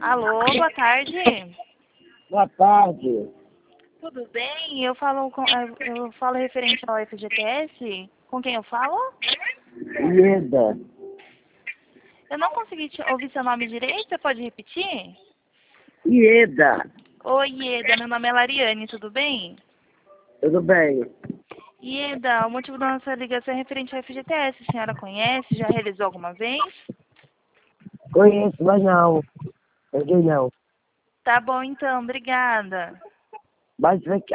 Alô, boa tarde. Boa tarde. Tudo bem? Eu falo referente ao FGTS. Com quem eu falo? Ieda. Eu não consegui ouvir seu nome direito. Você pode repetir? Ieda. Oi, Ieda. Meu nome é Lariane. Tudo bem? Tudo bem? Ieda, o motivo da nossa ligação é referente ao FGTS. A senhora conhece? Já realizou alguma vez? Conheço, mas não. Peguei não. Tá bom, então. Obrigada. Mas